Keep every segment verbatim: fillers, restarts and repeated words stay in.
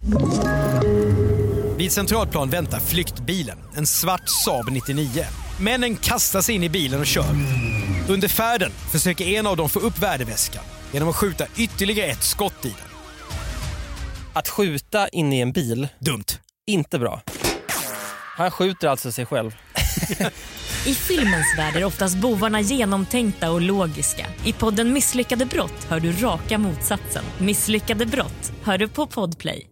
Vid Centralplan väntar flyktbilen, en svart Saab nittionio. Männen kastar sig in i bilen och kör. Under färden försöker en av dem få upp värdeväskan genom att skjuta ytterligare ett skott i den. Att skjuta in i en bil, dumt. Inte bra. Han skjuter alltså sig själv. I filmens värld är oftast bovarna genomtänkta och logiska. I podden Misslyckade brott hör du raka motsatsen. Misslyckade brott hör du på Podplay.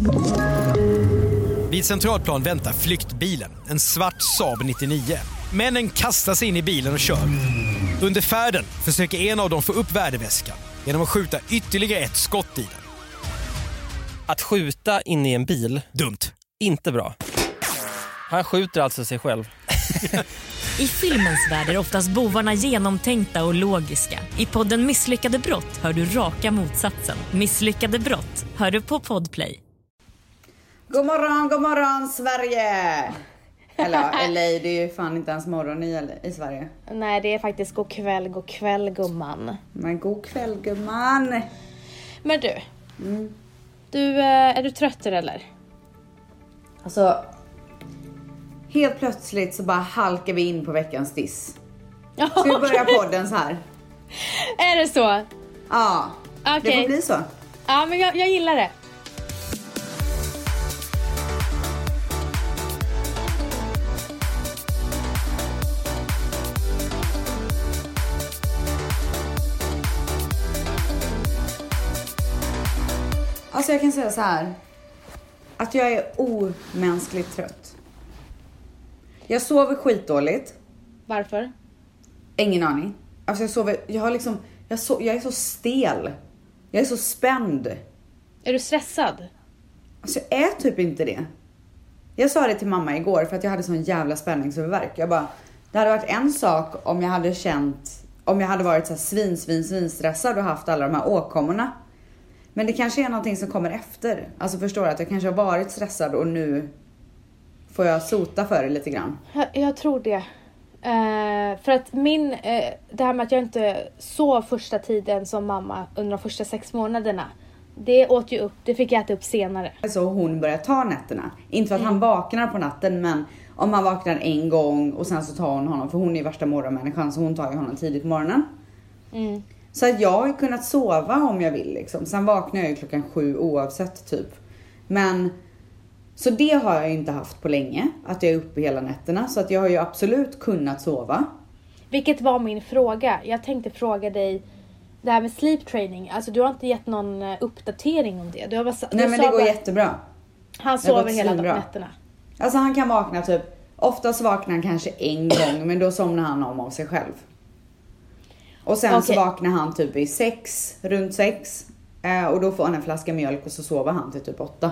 Vid Centralplan väntar flyktbilen, en svart Saab nittionio. Männen kastar sig in i bilen och kör. Under färden försöker en av dem få upp värdeväskan genom att skjuta ytterligare ett skott i den. Att skjuta in i en bil, dumt. Inte bra. Han skjuter alltså sig själv. I filmens värld är oftast bovarna genomtänkta och logiska. I podden Misslyckade brott hör du raka motsatsen. Misslyckade brott hör du på Podplay. God morgon, god morgon Sverige! Eller L A, det är ju fan inte ens morgon i, i Sverige. Nej, det är faktiskt god kväll, god kväll gumman. Men god kväll gumman. Men du, mm. du är du trött eller? Alltså, helt plötsligt så bara halkar vi in på veckans diss. Ska vi börja podden så här? Är det så? Ja, okay. Det får bli så. Ja, men jag, jag gillar det. Alltså jag kan säga så här, att jag är omänskligt trött. Jag sover skitdåligt. Varför? Ingen aning. Alltså jag sover, jag har liksom, jag, so, jag är så stel. Jag är så spänd. Är du stressad? Alltså jag är typ inte det. Jag sa det till mamma igår för att jag hade sån jävla spänningsövervärk. Jag bara, det hade varit en sak om jag hade känt, om jag hade varit så här svin, svin, svin stressad och haft alla de här åkommorna. Men det kanske är någonting som kommer efter. Alltså förstår du att jag kanske har varit stressad och nu får jag sota för det lite grann. Jag, jag tror det. Uh, för att min, uh, det här med att jag inte sov första tiden som mamma under de första sex månaderna. Det åt ju upp, det fick jag äta upp senare. Så hon börjar ta nätterna. Inte för att mm. han vaknar på natten, men om han vaknar en gång och sen så tar hon honom. För hon är ju värsta morgonmänniskan så hon tar ju honom tidigt på morgonen. Mm. Så att jag har kunnat sova om jag vill liksom. Sen vaknar jag ju klockan sju oavsett typ. Men så det har jag inte haft på länge. Att jag är uppe hela nätterna. Så att jag har ju absolut kunnat sova. Vilket var min fråga. Jag tänkte fråga dig det här med sleep training. Alltså du har inte gett någon uppdatering om det. Du har bara, du Nej men det går bara, jättebra. Han sover hela nätterna. Alltså han kan vakna typ. Oftast vaknar han kanske en gång. Men då somnar han om av sig själv. Och sen okay. så vaknar han typ i sex, runt sex. Eh, och då får han en flaska mjölk och så sover han till typ åtta.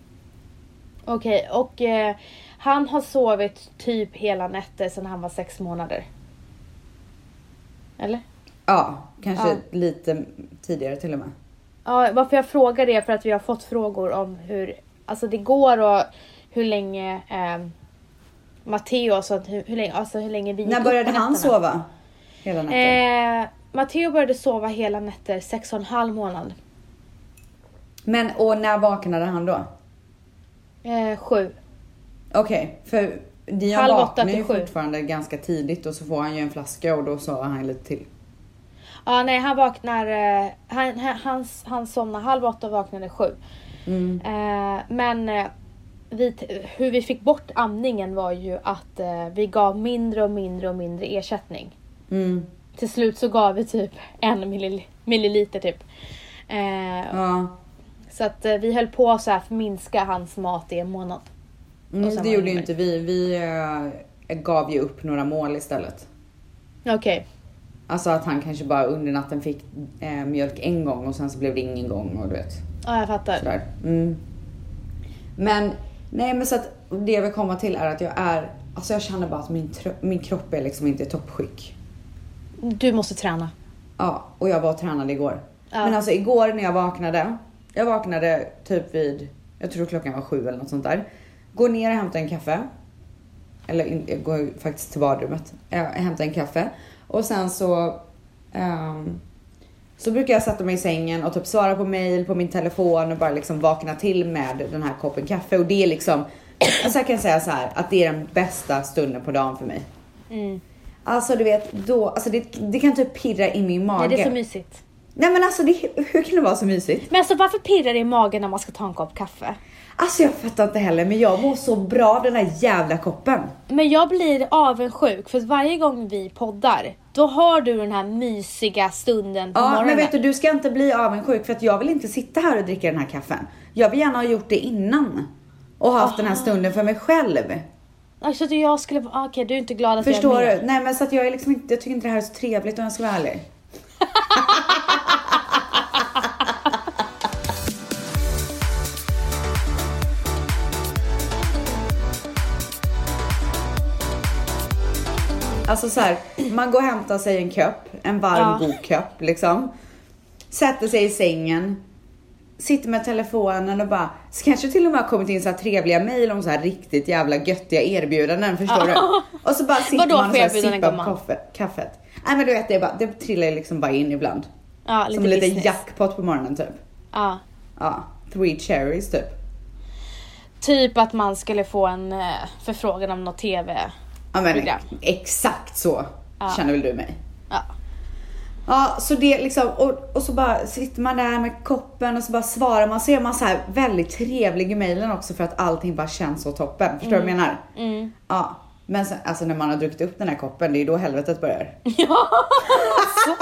Okej, okay, och eh, han har sovit typ hela nätter sedan han var sex månader. Eller? Ja, kanske ja. lite tidigare till och med. Ja, varför jag frågar det är för att vi har fått frågor om hur, alltså det går och hur länge eh, Matteo, så hur, hur länge, alltså hur länge vi gick. När började han sova? Hela nätter. Eh, Matteo började sova hela nätter, sex och en halv månad. Men, och när vaknade han då? Eh, sju. Okej, okay, för Dion halv vaknar ju fortfarande ganska tidigt och så får han ju en flaska och då sover han lite till. Ja, nej, han vaknar, eh, han, han, han somnar halv åtta och vaknade sju. Mm. Eh, men eh, vi, hur vi fick bort amningen var ju att eh, vi gav mindre och mindre och mindre ersättning. Mm. Till slut så gav vi typ en milli, milliliter typ. Eh, ja. Så att eh, vi höll på så här för att minska hans mat i en månad. Mm, det gjorde ju inte vi. Vi äh, gav ju upp några mål istället. Okej. Okay. Alltså att han kanske bara under natten fick äh, mjölk en gång och sen så blev det ingen gång och du vet. Ja, jag fattar. Sådär. Mm. Men, nej men så att det jag vill komma till är att jag är, alltså jag känner bara att min, tro- min kropp är liksom inte i toppskick. Du måste träna. Ja, och jag var och tränade igår. Ja. Men alltså igår när jag vaknade, jag vaknade typ vid, jag tror klockan var sju eller något sånt där. Går ner och hämtar en kaffe. Eller in, jag går faktiskt till badrummet. Jag hämtar en kaffe. Och sen så um, Så brukar jag sätta mig i sängen och typ svara på mail på min telefon och bara liksom vakna till med den här koppen kaffe. Och det är liksom, alltså jag kan säga så här, att det är den bästa stunden på dagen för mig. Mm. Alltså du vet, då, alltså det, det kan typ pirra in i magen. Nej, det är så mysigt. Nej men alltså, det, hur kan det vara så mysigt? Men alltså varför pirrar det i magen när man ska ta en kopp kaffe? Alltså jag fattar inte heller, men jag mår så bra av den här jävla koppen. Men jag blir avundsjuk för att varje gång vi poddar, då har du den här mysiga stunden på Ja, morgonen. men vet du, du ska inte bli avundsjuk för att jag vill inte sitta här och dricka den här kaffen. Jag vill gärna ha gjort det innan och haft Aha. den här stunden för mig själv. Alltså att jag skulle, okej okay, du är inte glad att Förstår jag är med. du? Nej men så att jag är liksom inte, jag tycker inte det här är så trevligt om jag ska vara ärlig. Alltså så här, man går och hämtar sig en kopp, en varm Ja. god kopp liksom. Sätter sig i sängen, sitter med telefonen och bara, så kanske till och med har kommit in så här trevliga mejl om så här riktigt jävla göttiga erbjudanden, förstår du? Och så bara sitter Vadå man och så här för erbjudanden, sippar på gumman? kaffe, kaffet. Nej men du vet, det, är bara, det trillar liksom bara in ibland. Ja, lite Som lite business. jackpot på morgonen typ. Ja. Ja, three cherries typ. Typ att man skulle få en eh, förfrågan om något tv. Ja men program. exakt så Ja. känner väl du mig. Ja. Ja, så det liksom, och, och så bara sitter man där med koppen och så bara svarar man, så är man så här väldigt trevlig i mejlen också för att allting bara känns så toppen. Förstår du vad jag menar? Mm. Ja, men sen, alltså när man har druckit upp den här koppen, det är då helvetet börjar. Ja. Så.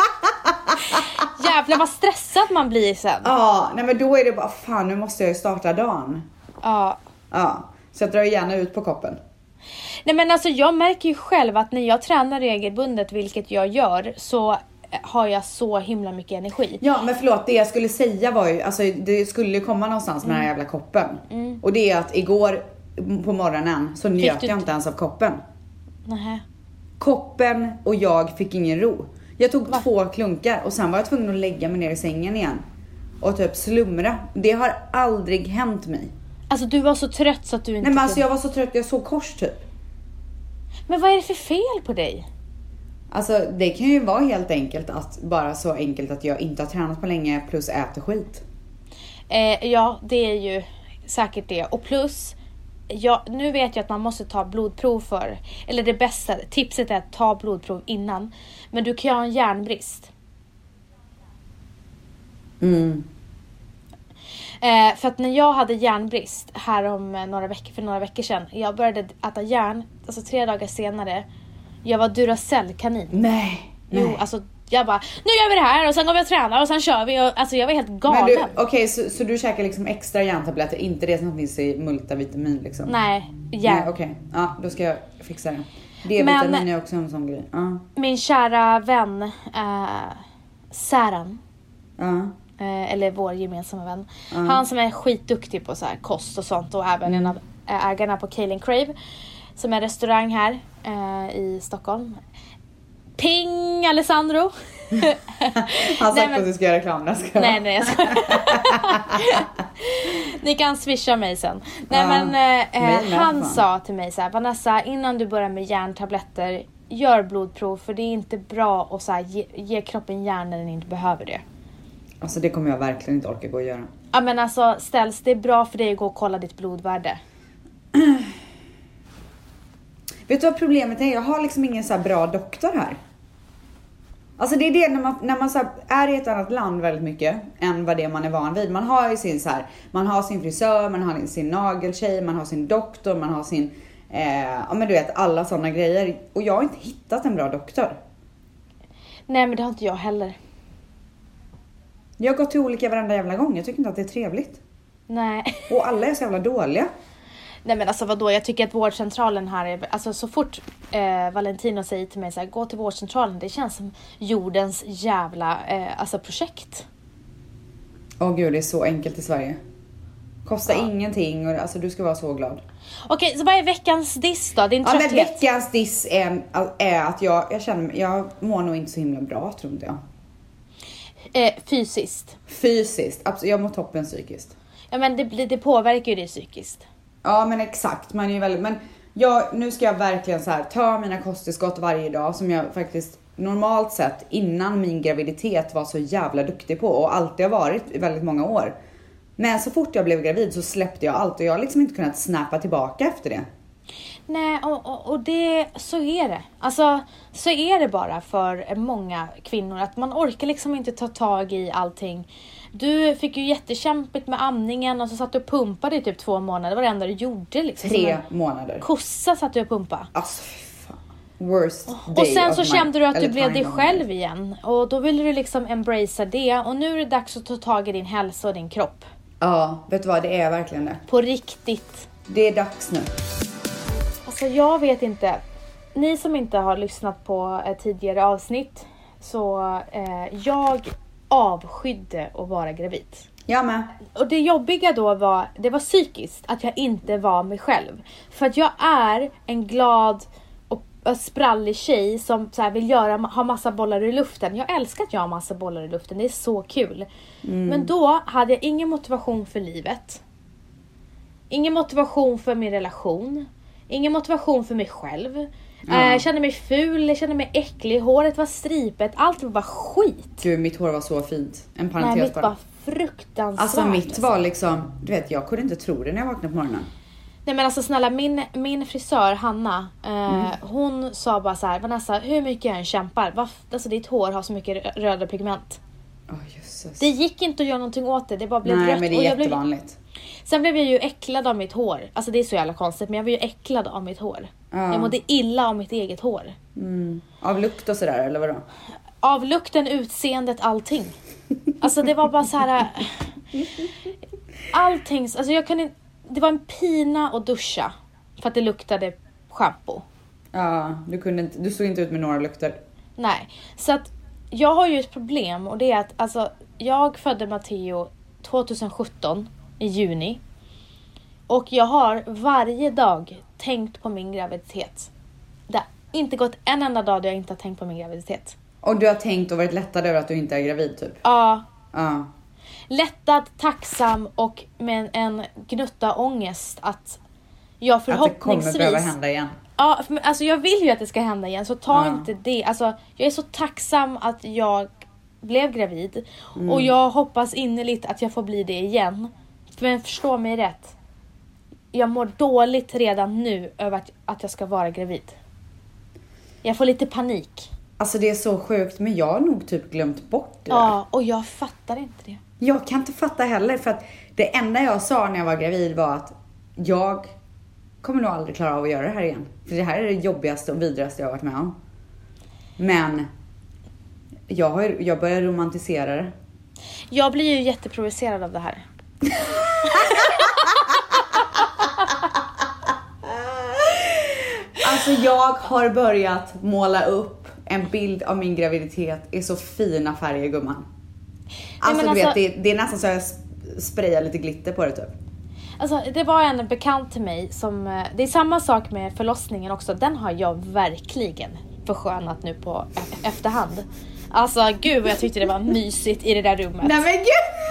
Jävlar vad stressad man blir sen. Ja, nej men då är det bara, fan nu måste jag ju starta dagen. Ja. Ja, så jag drar gärna ut på koppen. Nej men alltså jag märker ju själv att när jag tränar regelbundet, vilket jag gör, så har jag så himla mycket energi. Ja, men förlåt, det jag skulle säga var ju, alltså det skulle komma någonstans med Mm. den här jävla koppen. Mm. Och det är att igår på morgonen så njöt du jag inte- inte ens av koppen. Nähä. Koppen och jag fick ingen ro. Jag tog Va? två klunkar och sen var jag tvungen att lägga mig ner i sängen igen. Och typ slumra. Det har aldrig hänt mig. Alltså du var så trött så att du inte Nej men alltså kunde- jag var så trött, jag såg kors typ. Men vad är det för fel på dig? Alltså det kan ju vara helt enkelt att, bara så enkelt att jag inte har tränat på länge plus äter skit. Eh, ja, det är ju säkert det. Och plus, ja, nu vet jag att man måste ta blodprov för, eller det bästa tipset är att ta blodprov innan. Men du kan ju ha en järnbrist. Mm. Eh, för att när jag hade järnbrist här om eh, några veckor, för några veckor sedan, jag började äta järn, alltså tre dagar senare, jag var Duracell-kanin. Nej. Jo, nej. alltså jag bara, nu gör vi det här och sen går vi och tränar och sen kör vi. Och, alltså jag var helt galen. Men du, okej, okay, så, så du käkar liksom extra järntabletter, inte det som finns i multivitamin liksom? Nej, järn. Nej, okej. Okay. Ja, då ska jag fixa det. D-vitamin Men- är också en sån grej. Ja. Min kära vän eh, Säran, Ja. eh, eller vår gemensamma vän, Ja. han som är skitduktig på så här kost och sånt, och även en av eh, ägarna på Kale and Crave, som är restaurang här eh, i Stockholm. Ping Alessandro. Han har sagt Nej, men- att du ska göra reklam. Jag ska. Nej, nej, jag ska... Ni kan swisha mig sen. Nej, Ja, men eh, mig med, han fan. sa till mig så här: Vanessa, innan du börjar med järntabletter, gör blodprov, för det är inte bra att så här, ge, ge kroppen järn när den inte behöver det. Alltså det kommer jag verkligen inte orka gå och göra. Ja, men alltså ställs, det är bra för dig att gå och kolla ditt blodvärde. Vet du vad problemet är? Jag har liksom ingen så här bra doktor här. Alltså det är det när man, när man så här är i ett annat land väldigt mycket än vad det man är van vid. Man har ju sin så här, man har sin frisör, man har sin nageltjej, man har sin doktor, man har sin, eh, ja men du vet alla sådana grejer. Och jag har inte hittat en bra doktor. Nej, men det har inte jag heller. Jag har gått till olika varenda jävla gång. Jag tycker inte att det är trevligt. Nej. Och alla är så jävla dåliga. Nej, men alltså vadå, jag tycker att vårdcentralen här är, alltså så fort eh, Valentino säger till mig så här, gå till vårdcentralen, det känns som jordens jävla eh, alltså projekt. Åh gud, det är så enkelt i Sverige. Kostar Ja. ingenting och alltså du ska vara så glad. Okej, så vad är veckans diss då? Din Ja men trötthet? veckans diss är, är att jag, jag känner mig, jag mår nog inte så himla bra tror inte jag. Eh, fysiskt. Fysiskt, absolut, jag mår toppen psykiskt. Ja, men det, blir- det påverkar ju dig psykiskt. Ja men exakt, man är ju väldigt, men jag, nu ska jag verkligen så här ta mina kosttillskott varje dag som jag faktiskt normalt sett innan min graviditet var så jävla duktig på och alltid har varit i väldigt många år. Men så fort jag blev gravid så släppte jag allt och jag har liksom inte kunnat snappa tillbaka efter det. Nej, och, och, och det, så är det. Alltså, så är det bara för många kvinnor. Att man orkar liksom inte ta tag i allting. Du fick ju jättekämpigt med amningen och så satt du och pumpade i typ två månader. Det var det enda du gjorde liksom. Tre månader. Kossa satt du och pumpa. Alltså, fan. Worst day Och sen of så my, kände du att du blev dig time själv igen. Och då ville du liksom embracea det. Och nu är det dags att ta tag i din hälsa och din kropp. Ja, vet du vad? Det är verkligen det. På riktigt. Det är dags nu. Alltså jag vet inte. Ni som inte har lyssnat på ett tidigare avsnitt. Så eh, jag avskydde att vara gravid. Jag med. Och det jobbiga då var, det var psykiskt. Att jag inte var mig själv. För att jag är en glad och sprallig tjej som så här vill göra, ha massa bollar i luften. Jag älskar att jag har massa bollar i luften. Det är så kul. Mm. Men då hade jag ingen motivation för livet. Ingen motivation för min relation. Ingen motivation för mig själv. Ja. Jag kände mig ful, jag kände mig äcklig. Håret var stripet, allt var bara skit. Gud, mitt hår var så fint. En parentes. Nej, mitt var fruktansvärt. Alltså mitt var liksom, du vet, jag kunde inte tro det när jag vaknade på morgonen. Nej men alltså snälla, min, min frisör Hanna, eh, mm. hon sa bara så här: Vanessa, hur mycket jag än kämpar, varf- alltså ditt hår har så mycket röda pigment. Oh, Jesus. Det gick inte att göra någonting åt det, det bara blev Nej, rött. men det är jättevanligt. Blev... Sen blev jag ju äcklad av mitt hår. Alltså det är så jävla konstigt, men jag var ju äcklad av mitt hår. Ja. Jag mådde illa av mitt eget hår. Mm. Av lukt och sådär, eller vadå? Av lukten, utseendet, allting. Alltså det var bara så här. Allting, alltså jag kunde, det var en pina att duscha. För att det luktade shampoo. Ja, du kunde inte, du såg inte ut med några lukter. Nej, så att jag har ju ett problem. Och det är att alltså, jag födde Matteo tjugosjutton i juni. Och jag har varje dag tänkt på min graviditet. Det har inte gått en enda dag där jag inte har tänkt på min graviditet. Och du har tänkt och varit lättad över att du inte är gravid typ? Ja. Ja. Lättad, tacksam och med en gnutta ångest att jag förhoppningsvis... Att det kommer behöva hända igen. Ja, alltså jag vill ju att det ska hända igen. Så ta ja. inte det. Alltså, jag är så tacksam att jag blev gravid. Mm. Och jag hoppas innerligt att jag får bli det igen. Men förstå mig rätt. Jag mår dåligt redan nu över att, att jag ska vara gravid. Jag får lite panik. Alltså det är så sjukt, men jag har nog typ glömt bort det. Ja, och jag fattar inte det. Jag kan inte fatta heller, för att det enda jag sa när jag var gravid var att jag kommer nog aldrig klara av att göra det här igen. För det här är det jobbigaste och vidraste jag har varit med om. Men jag, har, jag börjar romantisera det. Jag blir ju jätteprovocerad av det här. Alltså jag har börjat måla upp en bild av min graviditet i så fina färger, gumman. Alltså, Nej, du alltså, vet, det, det är nästan så jag sprayar lite glitter på det typ. Alltså det var en bekant till mig som, det är samma sak med förlossningen också. Den har jag verkligen förskönat nu på efterhand. Alltså gud vad jag tyckte det var mysigt i det där rummet. Nej men gud!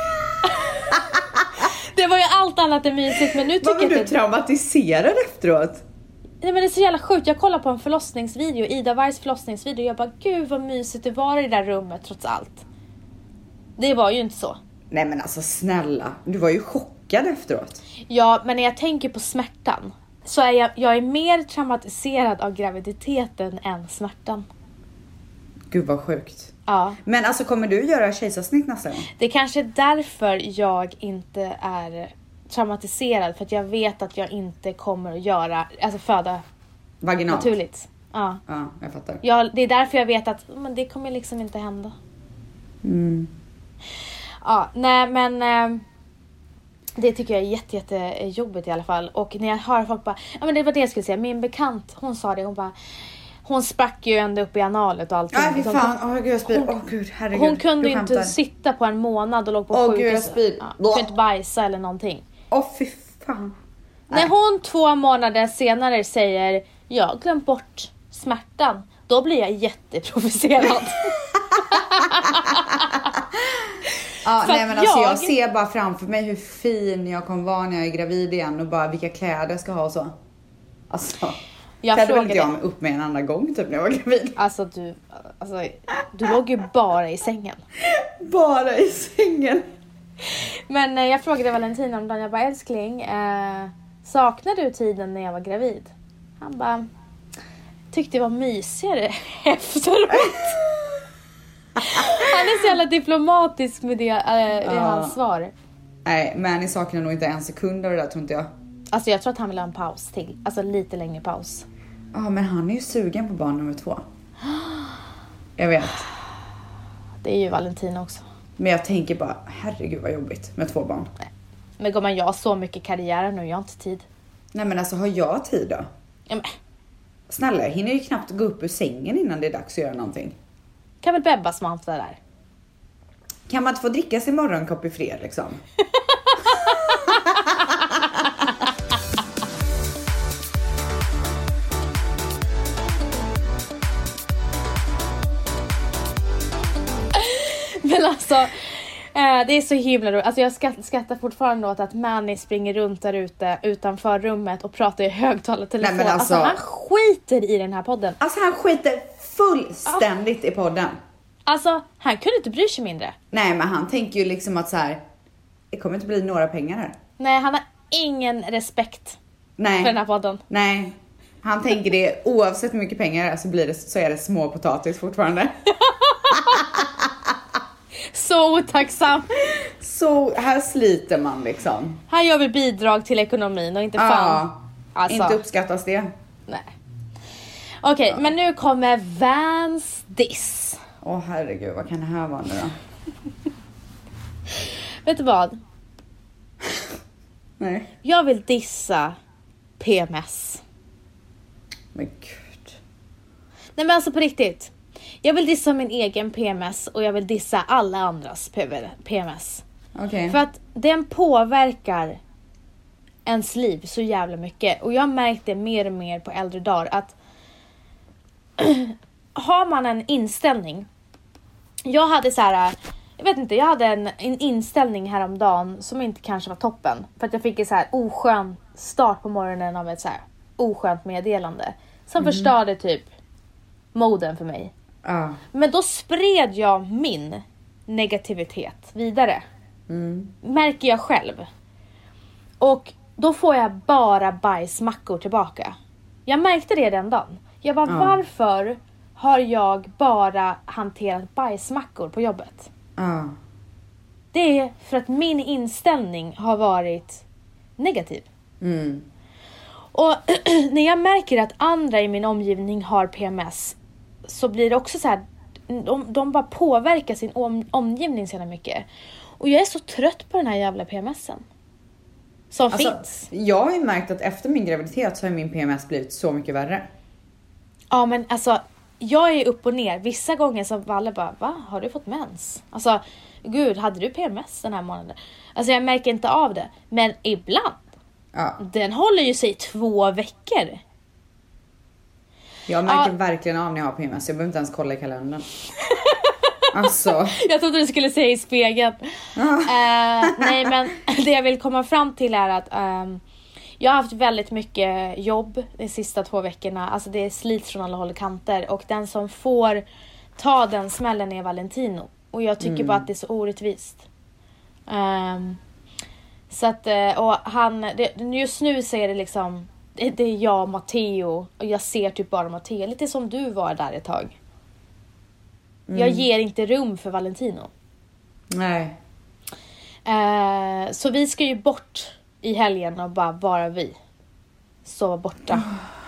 Det var ju allt annat än mysigt, men nu tycker jag... Var du det... traumatiserad efteråt? Nej men det är så jävla sjukt. Jag kollar på en förlossningsvideo, Ida Wargs förlossningsvideo. Och jag bara, gud vad mysigt det var i det där rummet trots allt. Det var ju inte så. Nej men alltså snälla, du var ju chockad efteråt. Ja, men när jag tänker på smärtan så är jag, jag är mer traumatiserad av graviditeten än smärtan. Gud vad sjukt. Ja. Men alltså kommer du göra kejsarsnitt nästa gång? Det är kanske därför jag inte är traumatiserad. För att jag vet att jag inte kommer att göra, alltså föda vaginalt. Naturligt. Ja. Ja, jag fattar. Ja, det är därför jag vet att men det kommer liksom inte hända. Mm. Ja, nej men äh, det tycker jag är jätte, jätte jobbigt i alla fall. Och när jag hör folk bara, ja men det var det jag skulle säga. Min bekant, hon sa det, hon bara, hon sprack ju ända upp i analet och allting. Nej, fy fan. Åh, gud, jag spyr. Åh, gud, herregud. Hon kunde ju inte sitta på en månad och låg på Åh, sjukhus. gud, jag spyr. Ja, kunde inte bajsa eller någonting. Åh, fy fan. Nej. När hon två månader senare säger, jag har glömt bort smärtan. Då blir jag jätteprovocerad. Ja, nej men alltså jag... jag ser bara framför mig hur fin jag kommer vara när jag är gravid igen. Och bara vilka kläder jag ska ha och så. Alltså. Jag hade väl frågade... inte jag upp med en annan gång typ när jag var gravid. Alltså du, alltså, du låg ju bara i sängen. Bara i sängen. Men eh, jag frågade Valentin om dagen, jag bara älskling, eh, saknar du tiden när jag var gravid? Han bara, tyckte det var mysigare efteråt. Han är så jävla diplomatisk med det eh, i Ja. hans svar. Nej, Manny saknar nog inte en sekund av det där, tror inte jag. Alltså jag tror att han vill ha en paus till. Alltså lite längre paus. Ja, men han är ju sugen på barn nummer två. Jag vet. Det är ju Valentin också. Men jag tänker bara, herregud vad jobbigt med två barn. Men gumman, jag har så mycket karriär nu, jag har inte tid. Nej men alltså, har jag tid då? Ja, men, Snälla, jag hinner ju knappt gå upp ur sängen innan det är dags att göra någonting. kan väl Bebba smanta där? Kan man inte få dricka sin morgonkopp i fred liksom? Men alltså, eh, det är så himla roligt. Alltså jag skrattar, skrattar fortfarande åt att Manny springer runt där ute utanför rummet och pratar i högtalartelefon. Nej, men alltså, alltså- han skiter i den här podden. Alltså han skiter fullständigt i podden. Alltså, han kunde inte bry sig mindre. Nej, men han tänker ju liksom att så här, det kommer inte bli några pengar här. Nej, han har ingen respekt Nej. för den här podden. Nej. Han tänker det, oavsett hur mycket pengar det är, så blir det, så är det små potatis fortfarande. Så otacksam. Så här sliter man liksom. Han gör väl bidrag till ekonomin och inte fan. Ja, Alltså, inte uppskattas det. nej. Okej, men nu kommer Vans diss. Åh herregud, vad kan det här vara nu då? Vet du vad? Nej. Jag vill dissa P M S. Men gud. Nej men alltså på riktigt. Jag vill dissa min egen P M S och jag vill dissa alla andras P M S. Okej. För att den påverkar ens liv så jävla mycket. Och jag har märkt det mer och mer på äldre dagar att har man en inställning. Jag hade så här, jag vet inte, jag hade en, en inställning häromdagen som inte kanske var toppen. För att jag fick en så här oskön start på morgonen av ett så här oskönt meddelande. Som Mm. förstörde typ moden för mig. Ja. Men då spred jag min negativitet vidare. Mm. Märker jag själv. Och då får jag bara bajsmackor tillbaka. Jag märkte det den dagen. Jag bara, Ja. varför har jag bara hanterat bajsmackor på jobbet? Ja. Det är för att min inställning har varit negativ. Mm. Och när jag märker att andra i min omgivning har P M S så blir det också så här, de, de bara påverkar sin om, omgivning så mycket. Och jag är så trött på den här jävla P M S'en. Som Alltså, finns. jag har ju märkt att efter min graviditet så har min P M S blivit så mycket värre. Ja men alltså, jag är upp och ner. Vissa gånger så Valle bara, va? Har du fått mens? Alltså, gud, hade du P M S den här månaden? Alltså jag märker inte av det. Men ibland, Ja. den håller ju sig i två veckor. Jag märker Ja. verkligen av när jag har P M S. Jag behöver inte ens kolla i kalendern. Alltså. Jag trodde du skulle säga i spegeln. Eh, nej men det jag vill komma fram till är att ehm, jag har haft väldigt mycket jobb de sista två veckorna. Alltså det är slit från alla håll och kanter. Och den som får ta den smällen är Valentino. Och jag tycker bara att det är så orättvist. Ehm, så att, eh, och han, det, just nu så är det liksom, det, det är jag och Matteo. Och jag ser typ bara Matteo. Lite som du var där ett tag. Jag ger inte rum för Valentino. Nej. Eh, så vi ska ju bort i helgen och bara vara vi. Så borta.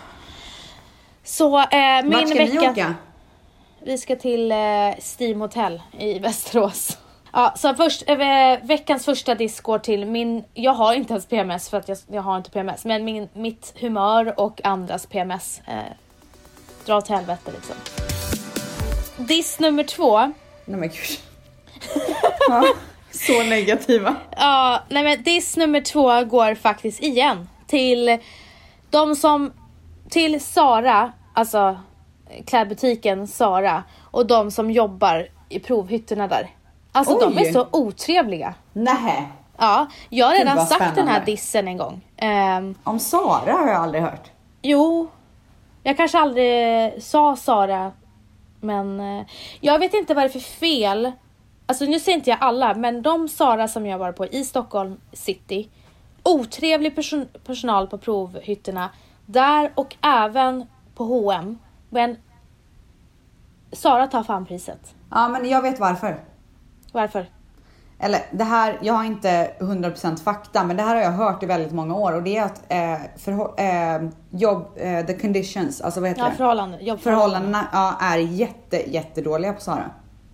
Så eh, min Vart ska vecka... ni åka? Vi ska till eh, Steam Hotel i Västerås. Ja, så först, eh, veckans första diss går till min... Jag har inte ens P M S för att jag, jag har inte P M S. Men min, mitt humör och andras P M S eh, drar åt helvete liksom. Diss nummer två. Nej men gud. Ja, så negativa. Ja, nej men diss nummer två går faktiskt igen till de som, till Sara, alltså klädbutiken Sara, och de som jobbar i provhytterna där. Alltså de Oj. är så otrevliga. Nej. Ja, jag har Gud, redan vad sagt den här spännande. dissen en gång. Ehm, Om Sara har jag aldrig hört. jo, Jag kanske aldrig sa Sara. Men eh, jag vet inte vad det är för fel. Alltså nu säger inte jag alla. Men de Sara som jag var på i Stockholm city. Otrevlig person- personal på provhytterna. Där och även på H och M. Men Sara tar fan priset. Ja, men jag vet varför. Varför? Eller det här, jag har inte hundra procent fakta, men det här har jag hört i väldigt många år. Och det är att eh, förhå- eh, jobb, eh, the conditions, alltså vad heter Ja, det? förhållanden. Jobbförhållanden. Förhållandena ja, är jätte, jättedåliga på Sara.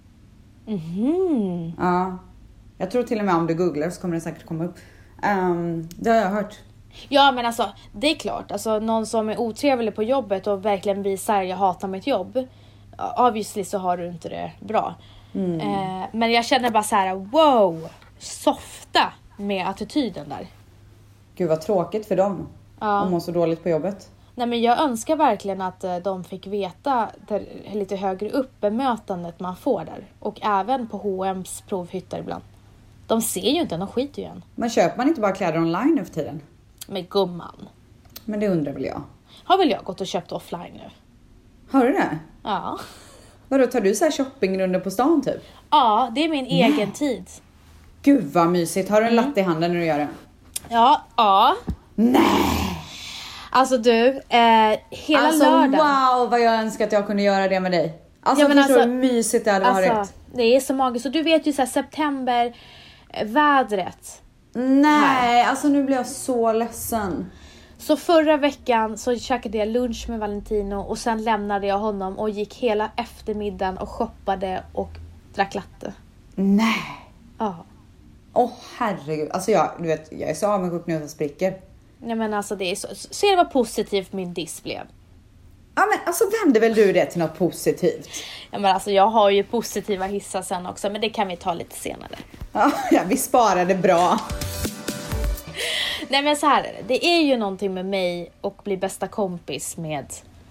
Mhm. Ja. Jag tror till och med om du googlar så kommer det säkert komma upp. Um, det har jag hört. Ja, men alltså det är klart. Alltså någon som är otrevlig på jobbet och verkligen visar jag hatar mitt jobb. Obviously så har du inte det bra. Mm. Eh, men jag känner bara så här: wow, softa med attityden där. Gud vad tråkigt för dem. Ja. Om de mår så dåligt på jobbet. Nej, men jag önskar verkligen att eh, de fick veta där, lite högre upp bemötandet man får där. Och även på H och M's provhytter ibland. De ser ju inte, de skiter ju än. Men köper man inte bara kläder online nu för tiden? Med gumman. Men det undrar väl jag. Har väl jag gått och köpt offline nu? Har du det? Ja. Vadå, tar du så här shoppingrunder på stan typ? Ja, det är min Nej. egen tid. Gud vad mysigt. Har du en Mm. latte i handen när du gör det? Ja, ja. Nej! Alltså du, eh, hela Alltså lördagen. wow vad jag önskar att jag kunde göra det med dig. Alltså Ja, men förstår du alltså- hur mysigt det hade Alltså, varit? det är så magiskt. Och du vet ju så här, september, eh, vädret. Nej, alltså nu blir jag så ledsen. Så förra veckan så käkade jag lunch med Valentino och sen lämnade jag honom och gick hela eftermiddagen och shoppade och drack latte. Nej. Ja. Åh oh, herregud. Alltså jag, du vet, jag är så avundsjuk nu att jag spricker. Nej, men alltså det är så, ser vad positivt min diss blev. Ja men alltså vände väl du det till något positivt? Ja, men alltså jag har ju positiva hissar sen också, men det kan vi ta lite senare. Ja, ja vi sparade bra. Nej, men så här är det. Det är ju någonting med mig och bli bästa kompis med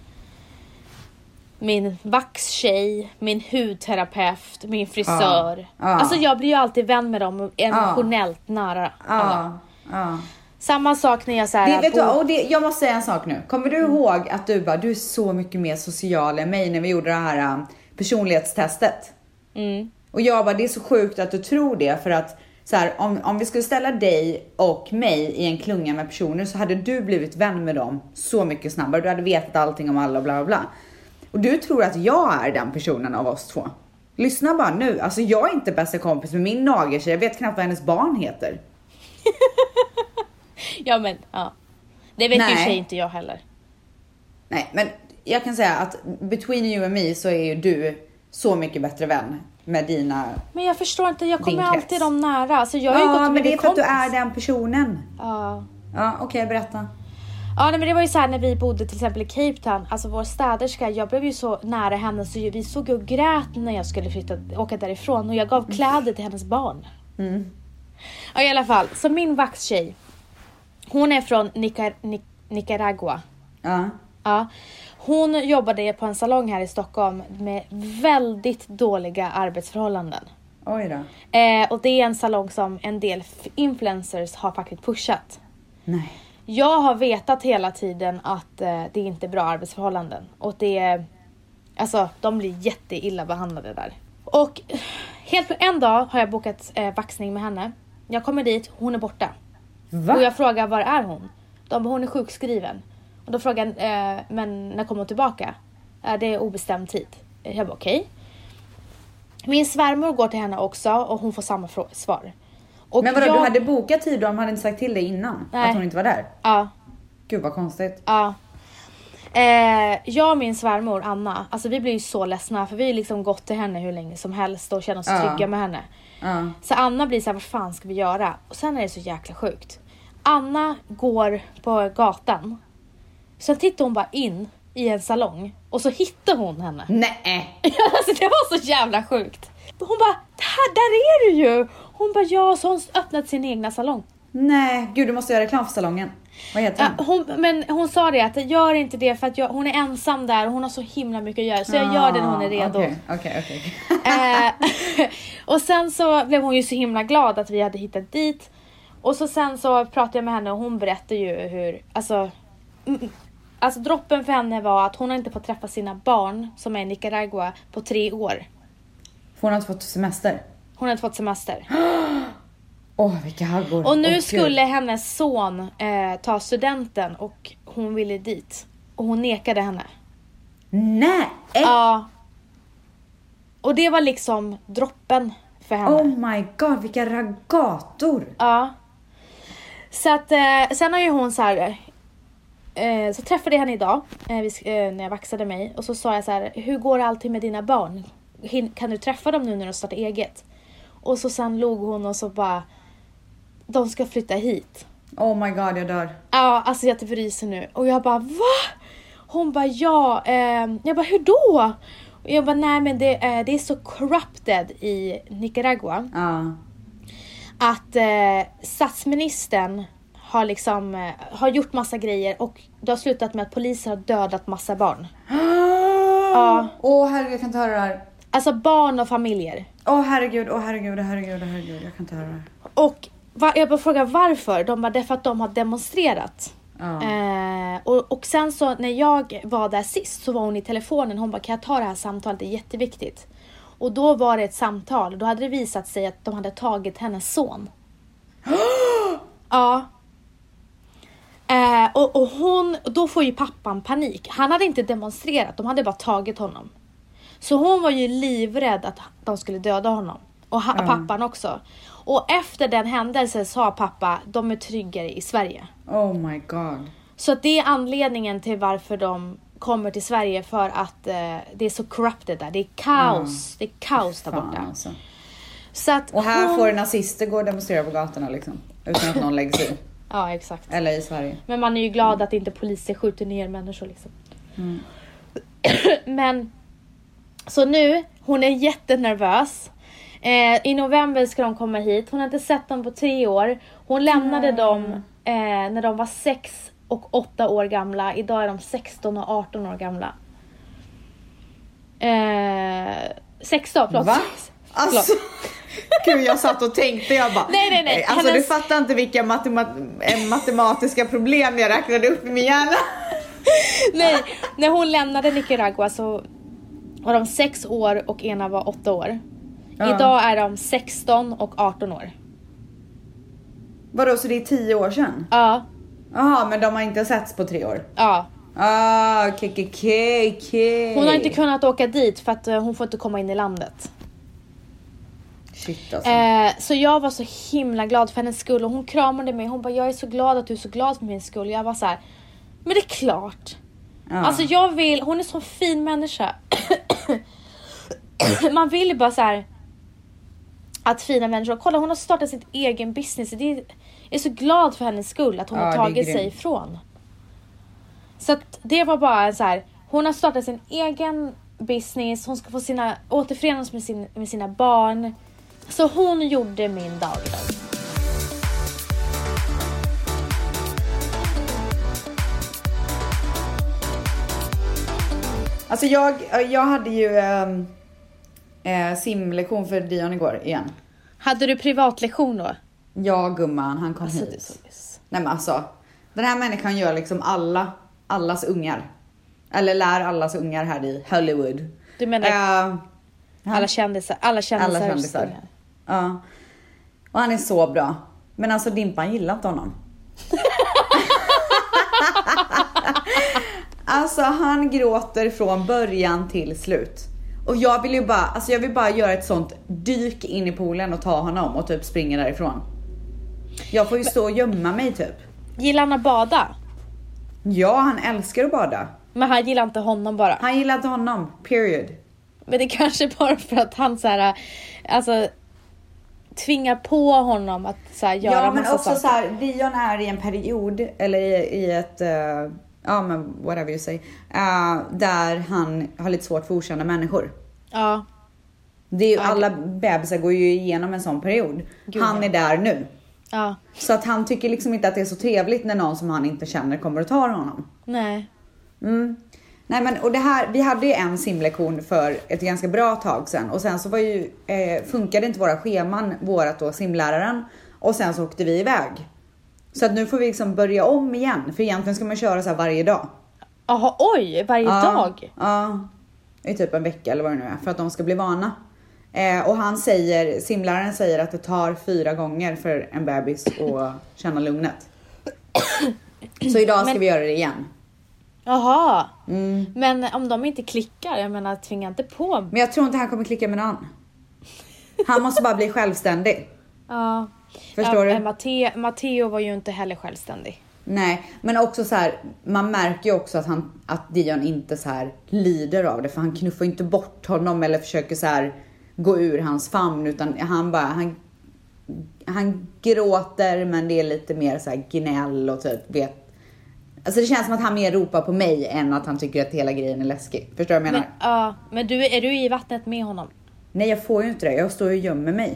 min vaxtjej, min hudterapeut, min frisör. Ja, ja. Alltså jag blir ju alltid vän med dem emotionellt nära. Ja, ja. Samma sak när jag så här, Det, vet bo- du, och det, jag måste säga en sak nu. Kommer du ihåg att du bara, du är så mycket mer social än mig när vi gjorde det här um, personlighetstestet? Mm. Och jag bara, det är så sjukt att du tror det. För att så här, om, om vi skulle ställa dig och mig i en klunga med personer så hade du blivit vän med dem så mycket snabbare. Du hade vetat allting om alla och bla bla bla. Och du tror att jag är den personen av oss två. Lyssna bara nu. Alltså jag är inte bästa kompis med min nageltjej. Jag vet knappt vad hennes barn heter. Ja, men ja. Det vet Nej. ju sig inte jag heller. Nej, men jag kan säga att between you and me så är ju du så mycket bättre vän med dina... Men jag förstår inte, jag kommer Din krets. alltid dem nära. Alltså jag har ju Ja, gått men med det är min för att du kompis. är den personen. Ja. Ja, okej, berätta. Ja, nej, men det var ju så här när vi bodde till exempel i Cape Town. Alltså vår städerska, jag blev ju så nära henne så vi såg och grät när jag skulle flytta, åka därifrån. Och jag gav kläder till hennes barn. Mm. Ja, i alla fall. Så min vaxtjej, hon är från Nicar- Nic- Nicaragua. Ja. Ja. Hon jobbade på en salong här i Stockholm med väldigt dåliga arbetsförhållanden. Oj då. Eh, och det är en salong som en del f- influencers har faktiskt pushat. Nej. Jag har vetat hela tiden att eh, det är inte är bra arbetsförhållanden. Och det är, alltså de blir jätteilla behandlade där. Och helt på en dag har jag bokat eh, vaxning med henne. Jag kommer dit, hon är borta. Va? Och jag frågar, var är hon? De bara, hon är sjukskriven. Och då frågar jag, eh, men när kommer hon tillbaka? Eh, det är obestämd tid. Jag bara, okej. Min svärmor går till henne också och hon får samma frå- svar. Och Men vadå, jag, du hade bokat tid och de hade inte sagt till dig innan? Nej. Att hon inte var där? Ja, Gud vad konstigt. ja. Eh, jag och min svärmor Anna, alltså vi blir ju så ledsna för vi har liksom gått till henne hur länge som helst och känner oss Ja. trygga med henne. Ja. Så Anna blir så här, vad fan ska vi göra? Och sen är det så jäkla sjukt. Anna går på gatan. Sen tittar hon bara in i en salong och så hittar hon henne. Nej. Alltså det var så jävla sjukt. Hon bara, där, där är du ju. Hon bara, ja, så hon öppnat sin egna salong. Nej, gud du måste göra reklam för salongen. Vad heter Ja, den? hon, men hon sa det att gör inte det för att jag, hon är ensam där och hon har så himla mycket att göra. Så jag gör det när hon är redo. Okej, okej, okej. Eh, och sen så blev hon ju så himla glad att vi hade hittat dit. Och så sen så pratade jag med henne och hon berättade ju hur, alltså, mm, alltså droppen för henne var att hon har inte fått träffa sina barn som är i Nicaragua på tre år. Hon har inte fått semester. Hon har inte fått semester. Åh, oh, vilka haggor. Och nu oh, skulle hennes son eh, ta studenten och hon ville dit. Och hon nekade henne. Nej! Ja. Och det var liksom droppen för henne. Oh my god, vilka ragator. Ja. Så att eh, sen har ju hon så här... Eh, så träffade jag henne idag eh, vi, eh, när jag vaxade mig. Och så sa jag så här: hur går det alltid med dina barn? Hin- kan du träffa dem nu när du startar eget? Och så sen log hon och så bara... De ska flytta hit. Oh my god, jag dör. Ja, alltså jag typ ryser nu. Och jag bara, va? Hon bara, ja. Eh, jag bara, hur då? Och jag bara, nej men det, eh, det är så corrupted i Nicaragua. Ja. Att eh, statsministern har liksom eh, har gjort massa grejer. Och det har slutat med att poliser har dödat massa barn. Ja. Åh oh, herregud, jag kan inte höra det här. Alltså barn och familjer. Åh oh, herregud, åh oh, herregud, oh, herregud, oh, herregud, jag kan inte höra det här. Och va, jag bara frågar varför. De bara, det är för att de har demonstrerat. Ja. Eh, och, och sen så när jag var där sist så var hon i telefonen. Hon bara, kan jag ta det här samtalet? Det är jätteviktigt. Och då var det ett samtal. Då hade det visat sig att de hade tagit hennes son. Ja. Eh, och, och hon, då får ju pappan panik. Han hade inte demonstrerat. De hade bara tagit honom. Så hon var ju livrädd att de skulle döda honom. Och ha, Ja. pappan också. Och efter den händelsen sa pappa, de är tryggare i Sverige. Oh my god. Så att det är anledningen till varför de kommer till Sverige. För att eh, det är så corrupted där. Det är kaos. Det är kaos där borta. Fan, alltså. Så att Och här hon... får nazister gå och demonstrera på gatorna liksom. Utan att någon lägger sig i. Ja, exakt. Eller i Sverige. Men man är ju glad att inte poliser skjuter ner människor liksom. Mm. Men så nu, hon är jättenervös. Eh, I november ska de komma hit. Hon har inte sett dem på tre år. Hon lämnade Mm. dem eh, när de var sex och åtta år gamla. Idag är de sexton och arton år gamla. Eh, sexton, förlåt. Va? Alltså, gud, jag satt och tänkte, jag bara... Nej, nej, nej. Alltså Hennes... du fattar inte vilka matemat- matematiska problem jag räknade upp i min hjärna. Nej, när hon lämnade Nicaragua så var de sex år och ena var åtta år. Ja. Idag är de sexton och arton år. Vadå, så det är tio år sedan? Ja, Jaha, men de har inte setts på tre år? ja. Ah, okej, okej, okej. Hon har inte kunnat åka dit för att uh, hon får inte komma in i landet. Shit alltså. Eh, så jag var så himla glad för hennes skull. Och hon kramade mig. Hon bara, jag är så glad att du är så glad för min skull. Jag var så här, men det är klart. Ja. Alltså jag vill, hon är så fin människa. Man vill ju bara så här att fina människor, kolla hon har startat sitt egen business. Det är, jag är så glad för hennes skull att hon Ja, har det är tagit sig grymt. ifrån. Så att det var bara så här, hon har startat sin egen business. Hon ska få sina, återförenas med, sin, med sina barn. Så hon gjorde min dag idag. Alltså jag, jag hade ju ähm, äh, simlektion för Dion igår igen. Hade du privatlektion då? Ja, gumman, han kom Alltså, hit. det är så lys. Nej men alltså, den här människan gör liksom alla, allas ungar. Eller lär allas ungar här i Hollywood. Du menar Äh, alla kändisar, alla kändisar. alla kändisar. Ja. Och han är så bra. Men alltså Dimpan gillar inte honom. Alltså han gråter från början till slut. Och jag vill ju bara, alltså jag vill bara göra ett sånt dyk in i poolen och ta honom och typ springa därifrån. Jag får ju stå och gömma mig typ. Gillar han att bada? Ja, han älskar att bada. Men han gillar inte honom bara. Han gillar inte honom, period. Men det kanske bara för att han så här, alltså tvingar på honom att så här, göra Ja, men massa också saker. så här, Dion är i en period, eller i, i ett, uh, ja men whatever you say, uh, där han har lite svårt för okända människor. Ja. Det är ju, Ja, alla bebisar går ju igenom en sån period. Gud, han ja. är där nu. Ja. Så att han tycker liksom inte att det är så trevligt när någon som han inte känner kommer och tar honom. Nej. Mm. Nej men och det här, vi hade ju en simlektion för ett ganska bra tag sedan. Och sen så var ju, eh, funkade inte våra scheman, vårat då simläraren. Och sen så åkte vi iväg. Så att nu får vi liksom börja om igen. För egentligen ska man köra så här varje dag. Jaha, oj, varje ja, dag? Ja, i typ en vecka eller vad det nu är. För att de ska bli vana. Eh, och han säger, simläraren säger att det tar fyra gånger för en bebis att känna lugnet. Så idag ska Men... vi göra det igen. Jaha, Mm. men om de inte klickar, jag menar tvinga inte på. Men jag tror inte han kommer klicka med någon. Han måste bara bli självständig. Ja. Förstår ja, du? Matteo, Matteo var ju inte heller självständig. Nej, men också så här, man märker ju också att han, att Dion inte så här lider av det, för han knuffar inte bort honom eller försöker så här gå ur hans famn, utan han bara han han gråter, men det är lite mer så här gnäll och typ vet. Alltså det känns som att han mer ropar på mig än att han tycker att hela grejen är läskig. Förstår du vad jag menar? Men, ja, men du, är du i vattnet med honom? Nej, jag får ju inte det. Jag står ju och gömmer mig.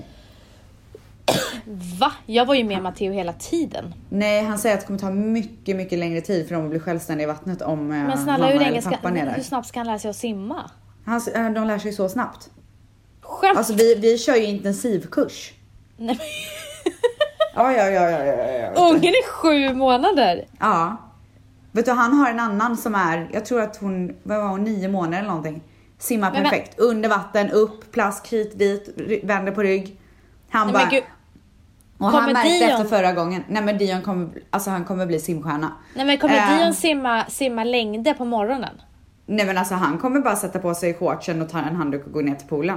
Va? Jag var ju med Matteo hela tiden. Nej, han säger att det kommer ta mycket, mycket längre tid för dem att bli självständiga i vattnet om Men mamma snälla, hur, länge eller ska, pappan är där. hur snabbt ska han lära sig att simma? Han, de lär sig så snabbt. Skämt? Alltså vi, vi kör ju intensivkurs. Nej, Ja, ja, ja, ja, ja, ja. ungen är sju månader. Ja. Vet du, han har en annan som är, jag tror att hon, vad var hon, nio månader eller någonting. Simmar Men, perfekt. Under vatten, upp, plask, hit, dit, ry- vänder på rygg. Han Nej, bara... men gud. Och han Kommer märkte Dion- efter förra gången. Nej, men Dion kommer, alltså han kommer bli simstjärna. Nej, men kommer Eh. Dion simma, simma längder på morgonen? Nej, men alltså han kommer bara sätta på sig shortsen och ta en handduk och gå ner till poolen.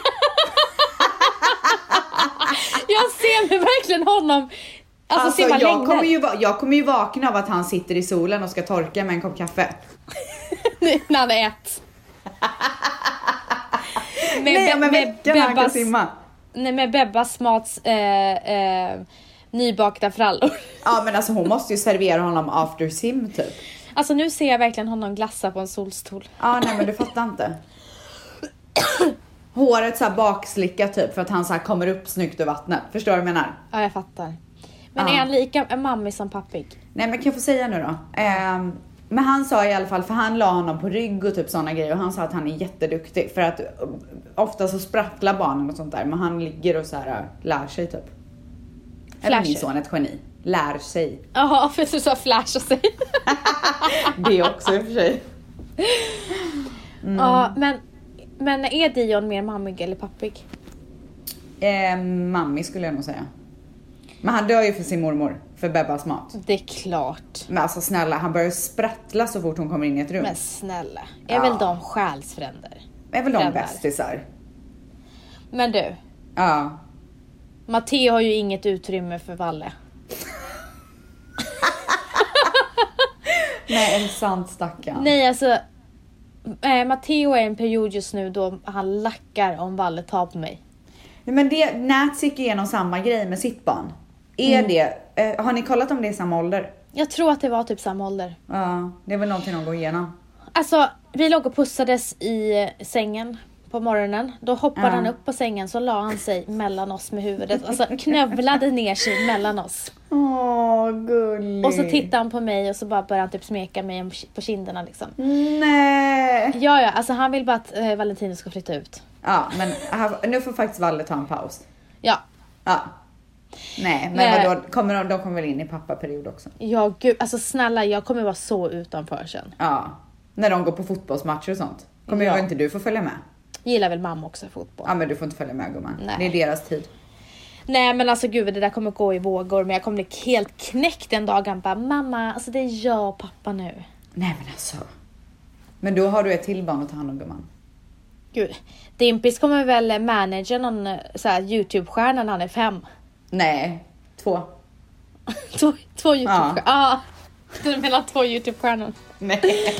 Jag ser mig verkligen honom. Alltså, Alltså simma jag längder. kommer, ju, va- jag kommer ju vakna av att han sitter i solen och ska torka med en kopp kaffe. När han är ett. Med, Nej, men med veckan han kan Bebbas- simma. Nej, med Bebbas Mats eh, eh, nybakta frallor. Ja, men alltså hon måste ju servera honom after sim typ. Alltså nu ser jag verkligen honom glassa på en solstol. Ja, nej men du fattar inte. Håret så här bakslickat typ för att han så här kommer upp snyggt ur vattnet. Förstår du vad jag menar? Ja, jag fattar. Men Ja. är han lika en mammig som pappig? Nej, men kan jag få säga nu då? Ehm, men han sa i alla fall, för han la honom på rygg och typ sådana grejer. Och han sa att han är jätteduktig. För att um, ofta så sprattlar barnen och sånt där. Men han ligger och så här uh, lär sig typ. Eller min Flasher. son är ett geni. Lär sig. Jaha, för du sa flasha sig. Det också i och för sig. Ja, men, men är Dion mer mammig eller pappig? Ehm, mammi skulle jag nog säga. Men han dör ju för sin mormor. För Bebbas mat. Det är klart. Men alltså snälla, han börjar sprattla så fort hon kommer in i ett rum. Men snälla, är Ja. väl de själsfränder? är väl de föräldrar. bästisar? Men du, Ja. Matteo har ju inget utrymme för Valle. Nej, en sant stackarn. Nej, alltså eh, Matteo är i en period just nu då han lackar om Valle tar på mig. Nej, men det, Nats gick igenom samma grej med sitt barn. Är Mm. det, eh, har ni kollat om det är samma ålder? Jag tror att det var typ samma ålder. Ja, det är väl någonting de går igenom. Alltså, vi låg och pussades i sängen på morgonen. Då hoppade Ja. han upp på sängen, så la han sig mellan oss med huvudet. Alltså knövlade ner sig mellan oss. Åh, gullig. Och så tittade han på mig och så bara började han typ smeka mig på kinderna liksom. Nej. Ja, ja, alltså han vill bara att eh, Valentino ska flytta ut. Ja, men här, nu får faktiskt Valle ta en paus. Ja, Ja. Nej, men Nej. vadå, kommer de, de kommer väl in i pappaperiod också? ja gud, alltså snälla, jag kommer vara så utanför sen. Ja. När de går på fotbollsmatcher och sånt. Kommer Ja. ju inte du få följa med? Gillar väl mamma också fotboll. Ja, men du får inte följa med, gumman. Nej. Det är deras tid. Nej, men alltså gud, det där kommer gå i vågor. Men jag kommer bli helt knäckt en dag. Han bara, mamma, alltså det är jag och pappa nu. Nej, men alltså. Men då har du ett till barn att ta hand om, gumman. Gud, Dimpis kommer väl managera någon eh, så här YouTube-stjärna när han är fem. Nej, två. två, två YouTube-stjärnor. Ja, du menar två YouTube-stjärnor. Nej.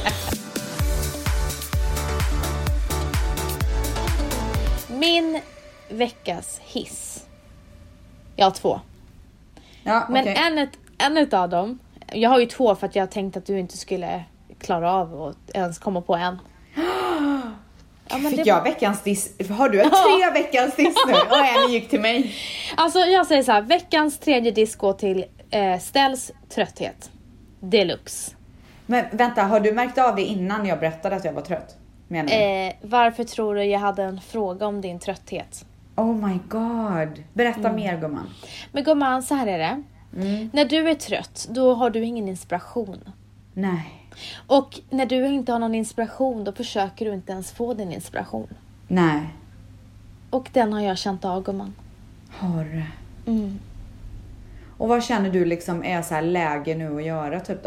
Min veckas hiss. Jag har två. Ja, Men okej. en, ett- en utav dem, jag har ju två för att jag tänkte att du inte skulle klara av att ens komma på en. Ja, men Fick det- jag veckans diss? Har du tre veckans diss nu? Och en gick till mig. Alltså jag säger så här, veckans tredje diss går till eh, Ställs trötthet. Deluxe. Men vänta, har du märkt av det innan jag berättade att jag var trött? Menar du? Eh, varför tror du jag hade en fråga om din trötthet? Oh my god. Berätta Mm. mer, gumman. Men gumman, så här är det. Mm. När du är trött, då har du ingen inspiration. Nej. Och när du inte har någon inspiration, då försöker du inte ens få din inspiration. Nej. Och den har jag känt av, gumman. Har du? Mm. Och vad känner du liksom är så här läge nu att göra typ då?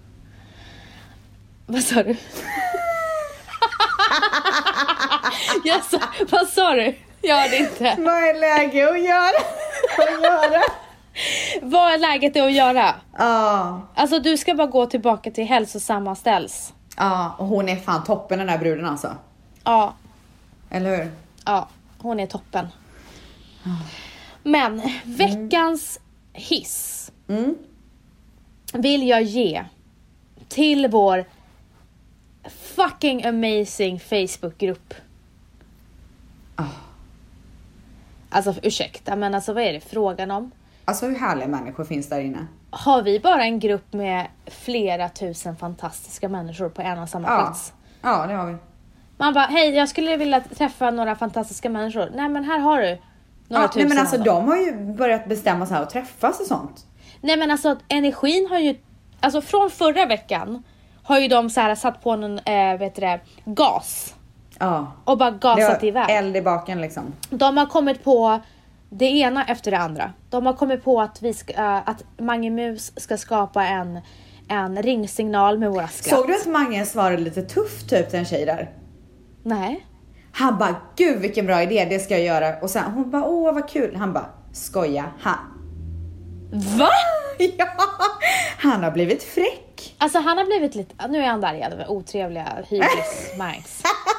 Vad sa du? jag sa, vad sa du? Jag hörde inte. Vad är läge att göra? att göra? Vad är läget att göra? Ja. Alltså du ska bara gå tillbaka till hälsosamma ställs. Ja, och hon är fan toppen den där bruden alltså. Ja. Eller hur? Ja, hon är toppen. Men veckans hiss Mm. vill jag ge till vår fucking amazing Facebookgrupp. Ah. Alltså ursäkta, men alltså vad är det frågan om? Alltså hur härliga människor finns där inne? Har vi bara en grupp med flera tusen fantastiska människor på en och samma Ja. plats? Ja, det har vi. Man bara, hej, jag skulle vilja träffa några fantastiska människor. Nej, men här har du några Ja, tusen nej men alltså av dem. de har ju börjat bestämma sig här och träffas och sånt. Nej, men alltså energin har ju, alltså från förra veckan har ju de så här satt på någon, äh, vet du det, gas. Ja. Och bara Det gasat har iväg. eld i baken liksom. De har kommit på det ena efter det andra. De har kommit på att vi ska, äh, att Mange Mus ska skapa en, en ringsignal med våra skratt. Såg du att Mange svarade lite tufft typ till en tjej där? Nej. Han bara, gud vilken bra idé, det ska jag göra. Och sen hon bara, åh vad kul. Han bara, skoja, ha. Va? Ja, han har blivit fräck. Alltså han har blivit lite, nu är han där igen över otrevliga hybris minds.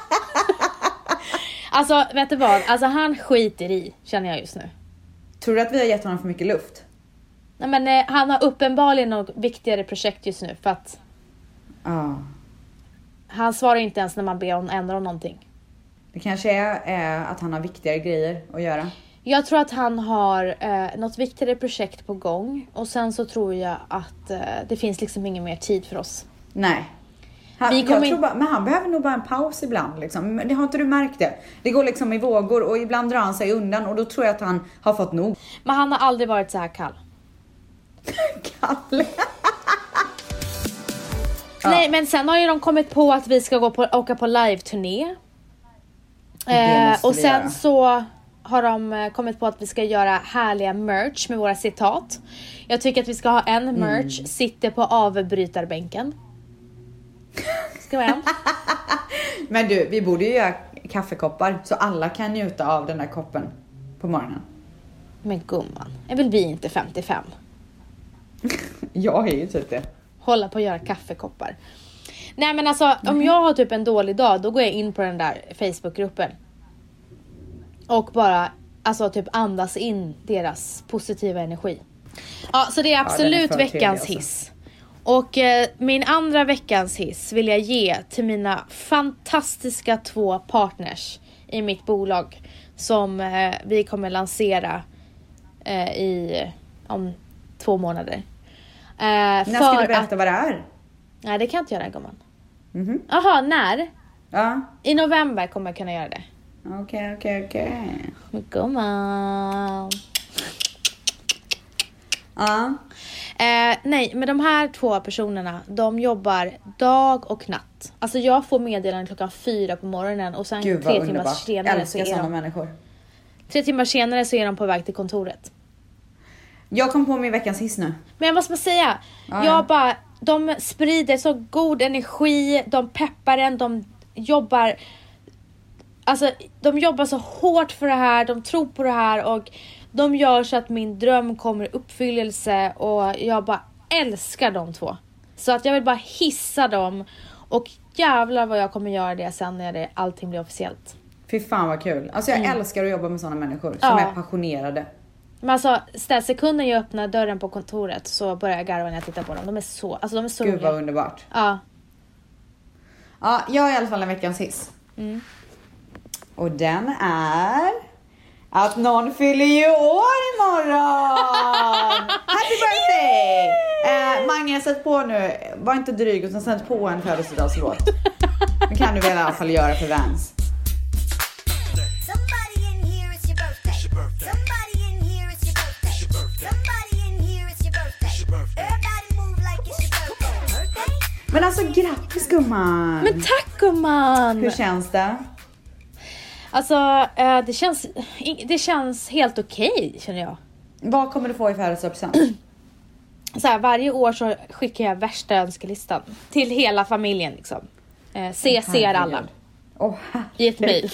Alltså vet du vad, alltså han skiter i, känner jag just nu. Tror du att vi har gett honom för mycket luft? Nej men eh, han har uppenbarligen något viktigare projekt just nu för att Ja. han svarar inte ens när man ber honom ändra om någonting. Det kanske är eh, att han har viktigare grejer att göra. Jag tror att han har eh, något viktigare projekt på gång. Och sen så tror jag att eh, det finns liksom ingen mer tid för oss. Nej. Han, Vi jag kommer tror in- bara, men han behöver nog bara en paus ibland. Liksom. Men det har inte du märkt det? Det går liksom i vågor och ibland drar han sig undan. Och då tror jag att han har fått nog. Men han har aldrig varit så här kall. Kalle. Nej, men sen har ju de kommit på att vi ska gå på, åka på live-turné. Eh, måste och vi sen göra. så har de eh, kommit på att vi ska göra härliga merch med våra citat. Jag tycker att vi ska ha en merch, Mm. sitter på avbrytarbänken. Ska vara en. Men du, vi borde ju göra kaffekoppar. Så alla kan njuta av den där koppen på morgonen. Men gumman, är väl vi inte femtiofem? Jag är ju typ det. Hålla på att göra kaffekoppar. Nej men alltså, om jag har typ en dålig dag, då går jag in på den där Facebookgruppen. Och bara, alltså typ andas in deras positiva energi. Ja, så det är absolut för veckans trevlig, alltså. hiss. Och eh, min andra veckans hiss vill jag ge till mina fantastiska två partners i mitt bolag. Som eh, vi kommer lansera eh, i om två månader. Eh, När ska du berätta vad det är? Nej, det kan jag inte göra, gumman. Mhm. Jaha, när? Ja. I november kommer jag kunna göra det. Okej, okej, okej. Men gumman. Ja. Eh, nej, men de här två personerna, de jobbar dag och natt. Alltså jag får meddelanden klockan fyra på morgonen och sen Gud vad tre timmar underbart. senare så Älskar är sådana de, människor. tre timmar senare så är de på väg till kontoret. Jag kom på min veckans hiss nu. Men jag måste bara säga, Ja, jag ja. bara, de sprider så god energi, de peppar en, de jobbar, alltså de jobbar så hårt för det här, de tror på det här och de gör så att min dröm kommer i uppfyllelse och jag bara älskar de två. Så att jag vill bara hissa dem och jävlar vad jag kommer göra det sen när det, allting blir officiellt. Fy fan vad kul. Alltså jag älskar att jobba med sådana människor som Ja. är passionerade. Men alltså, ställ sekunden jag öppnar dörren på kontoret så börjar jag garva när jag tittar på dem. De är så, alltså de är så Gud roliga. vad underbart. Ja. Ja, jag har i alla fall en veckans hiss. Mm. Och den är att någon fyller ju år imorgon. Happy birthday! Eh, Mange, sätt på nu. Var inte dryg utan sätt på en födelsedagslåt. Det kan du väl i alla fall göra för Vans. Somebody in here, it's your birthday. Somebody in here, it's your birthday. Somebody in here, it's your birthday. Everybody move like it's your birthday. Birthday? Men alltså grattis gumman. Men tack gumman. Hur känns det? Alltså eh, det känns det känns helt okej, känner jag. Vad kommer du få i födelsedagspresent? Så här, varje år så skickar jag värsta önskelistan till hela familjen liksom. Eh, C C är alla. Åh, I ett mejl.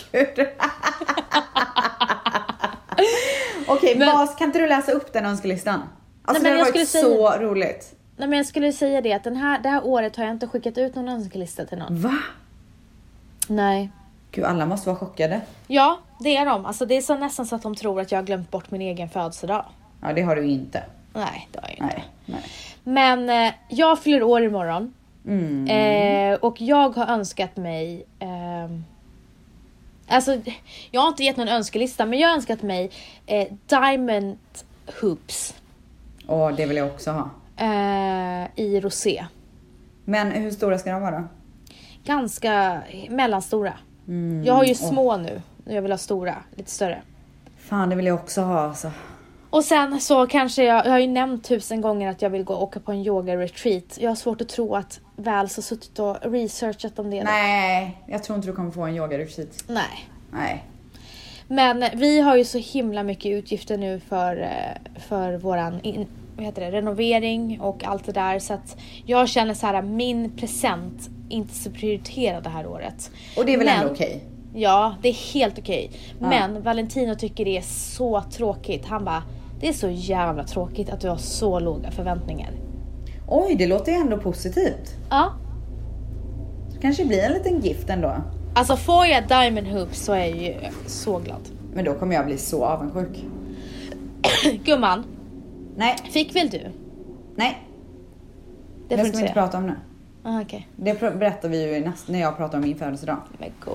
Okej, Men- vad- kan inte du läsa upp den önskelistan? Alltså Nej, men det har jag varit skulle så säga- roligt. Nej, men jag skulle säga det att den här, det här året har jag inte skickat ut någon önskelista till någon. Va? Nej. Gud, alla måste vara chockade. Ja, det är de. Alltså det är så nästan så att de tror att jag har glömt bort min egen födelsedag. Ja, det har du inte. Nej, det har jag inte. Nej, nej. Men eh, jag fyller år imorgon. Mm. Eh, och jag har önskat mig... ehm, alltså, jag har inte gett någon önskelista, men jag har önskat mig eh, diamond hoops Åh, det vill jag också ha. eh, i rosé. Men hur stora ska de vara? Ganska mellanstora. Mm. Jag har ju åh. små nu. Jag vill ha stora, lite större. Fan, det vill jag också ha alltså. Och sen så kanske jag, jag har ju nämnt tusen gånger att jag vill gå och åka på en yoga retreat. Jag har svårt att tro att Väls har suttit och researchat om det. Nej, jag tror inte du kommer få en yoga retreat. Nej. Nej. Men vi har ju så himla mycket utgifter nu för, eh, för våran in, vad heter det, renovering och allt det där. Så att jag känner så här, min present inte så prioriterad det här året. Och det är väl Men- ändå okej? Ja, det är helt okej. Ja. Men Valentino tycker det är så tråkigt. Han bara, det är så jävla tråkigt att du har så låga förväntningar. Oj, det låter ju ändå positivt. Ja. Det kanske blir en liten gift ändå. Alltså får jag Diamond Hoops så är jag ju så glad. Men då kommer jag bli så avundsjuk. Gumman, Nej, fick väl du? nej. Det Det får ska du vi inte säga. prata om nu. Ah, okej. Det pr- berättar vi ju näst, när jag pratar om min födelsedag. Men gum.